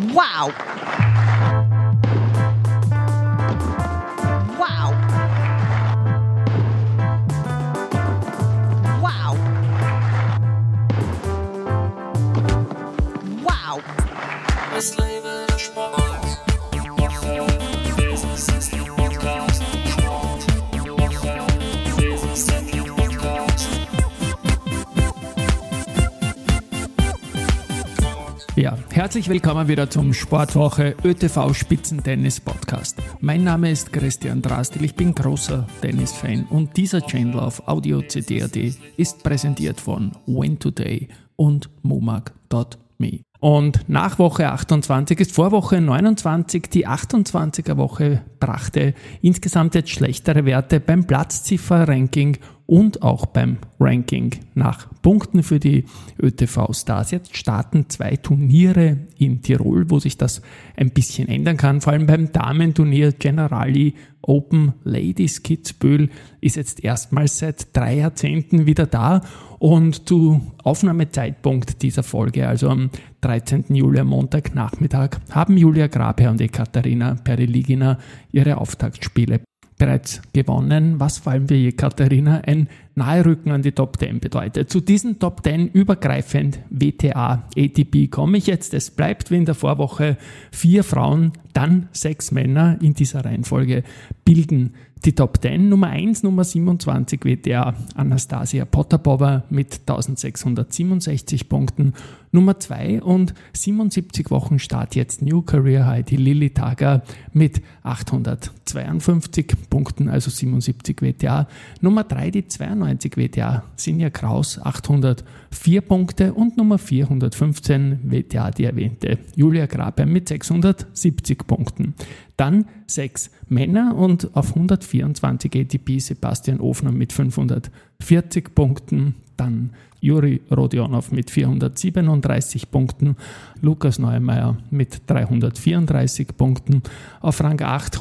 Wow! Wow! Wow! Wow! Das Leben ist Sport. Das ist der Podcast Sport. Das ist der Podcast. Ja, herzlich willkommen wieder zum Sportwoche ÖTV Spitzentennis Podcast. Mein Name ist Christian Drastil, ich bin großer Tennis-Fan und dieser Channel auf Audio CD.at ist präsentiert von Win Today und Momag.me. Und nach Woche 28 ist vor Woche 29. Die 28er Woche brachte insgesamt jetzt schlechtere Werte beim Platzziffer-Ranking und auch beim Ranking nach Punkten für die ÖTV-Stars. Jetzt starten 2 Turniere in Tirol, wo sich das ein bisschen ändern kann. Vor allem beim Damenturnier Generali Open Ladies Kitzbühel ist jetzt erstmals seit 3 Jahrzehnten wieder da. Und zu Aufnahmezeitpunkt dieser Folge, also am 13. Juli, am Montagnachmittag, haben Julia Grabherr und Ekaterina Periligina ihre Auftaktspiele bereits gewonnen, was vor allem für Ekaterina ein Naherrücken an die Top 10 bedeutet. Zu diesen Top 10 übergreifend WTA ATP komme ich jetzt. Es bleibt wie in der Vorwoche 4 Frauen, dann 6 Männer in dieser Reihenfolge bilden die Top 10. Nummer 1, Nummer 27 WTA Anastasia Potapova mit 1667 Punkten. Nummer 2 und 77 Wochen Start jetzt New Career High, die Lili Tager mit 852 Punkten, also 77 WTA. Nummer 3 die 92 WTA Sinja Kraus, 804 Punkte und Nummer 415 WTA die erwähnte Julia Grabherr mit 670 Punkten. Dann 6 Männer und auf 124 ATP Sebastian Ofner mit 540 Punkten, dann Juri Rodionov mit 437 Punkten, Lukas Neumeier mit 334 Punkten, auf Rang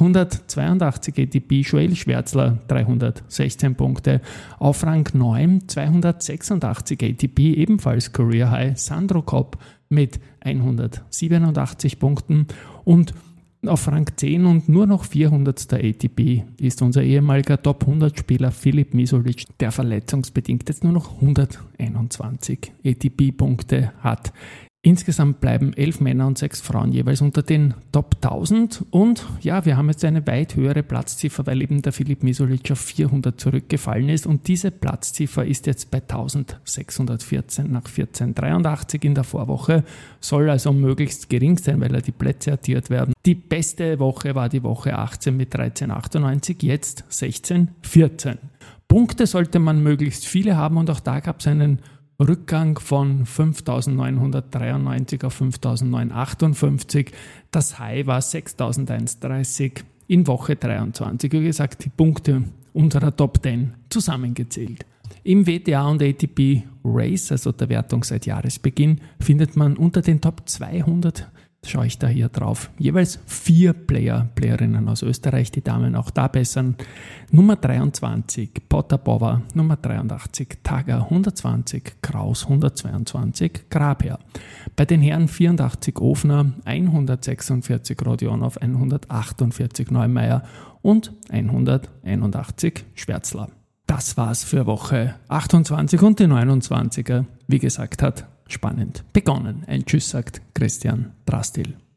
882 ATP Joel Schwärzler 316 Punkte, auf Rang 9 286 ATP ebenfalls Career High Sandro Kopp mit 187 Punkten und auf Rang 10 und nur noch 400. ATP ist unser ehemaliger Top-100-Spieler Filip Misolic, der verletzungsbedingt jetzt nur noch 121 ATP-Punkte hat. Insgesamt bleiben 11 Männer und 6 Frauen jeweils unter den Top 1000 und ja, wir haben jetzt eine weit höhere Platzziffer, weil eben der Filip Misolic auf 400 zurückgefallen ist und diese Platzziffer ist jetzt bei 1614 nach 1483 in der Vorwoche, soll also möglichst gering sein, weil die Plätze addiert werden. Die beste Woche war die Woche 18 mit 1398, jetzt 1614. Punkte sollte man möglichst viele haben und auch da gab es einen Rückgang von 5.993 auf 5.958. Das High war 6.130 in Woche 23. Wie gesagt, die Punkte unserer Top 10 zusammengezählt. Im WTA und ATP Race, also der Wertung seit Jahresbeginn, findet man unter den Top 200, schaue ich da hier drauf, jeweils 4 Playerinnen aus Österreich, die Damen auch da bessern. Nummer 23 Potapova, Nummer 83 Tager, 120 Kraus, 122 Grabherr. Bei den Herren 84 Ofner, 146 Rodionov, 148 Neumeier und 181 Schwärzler. Das war's für Woche 28 und die 29er, wie gesagt, hat spannend begonnen. Ein Tschüss sagt Christian Drastil.